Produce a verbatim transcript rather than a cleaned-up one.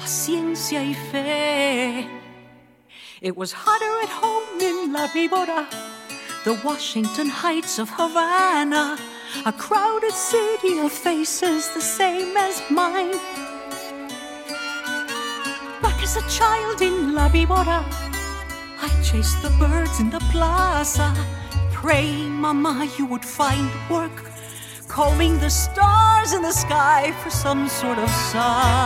paciencia y fe. It was hotter at home in La Víbora, the Washington Heights of Havana, a crowded city of faces the same as mine. Back as a child in La Víbora, I chased the birds in the plaza, praying, Mama, you would find work, combing the stars in the sky for some sort of sign.